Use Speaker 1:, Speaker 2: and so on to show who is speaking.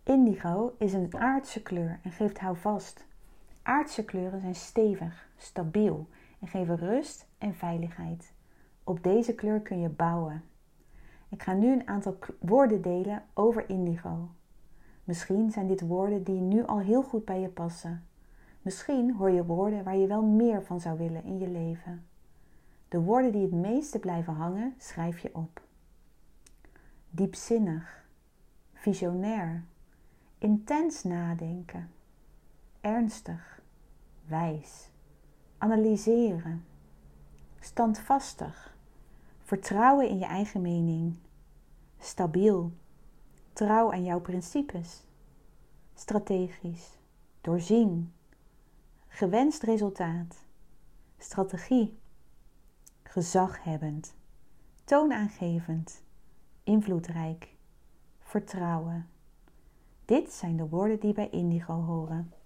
Speaker 1: Indigo is een aardse kleur en geeft houvast. Aardse kleuren zijn stevig, stabiel en geven rust en veiligheid. Op deze kleur kun je bouwen. Ik ga nu een aantal woorden delen over indigo. Misschien zijn dit woorden die nu al heel goed bij je passen. Misschien hoor je woorden waar je wel meer van zou willen in je leven. De woorden die het meeste blijven hangen, schrijf je op. Diepzinnig, visionair, intens nadenken, ernstig, wijs, analyseren, standvastig, vertrouwen in je eigen mening, stabiel, trouw aan jouw principes, strategisch, doorzien, gewenst resultaat, strategie, gezaghebbend, toonaangevend, invloedrijk, vertrouwen. Dit zijn de woorden die bij indigo horen.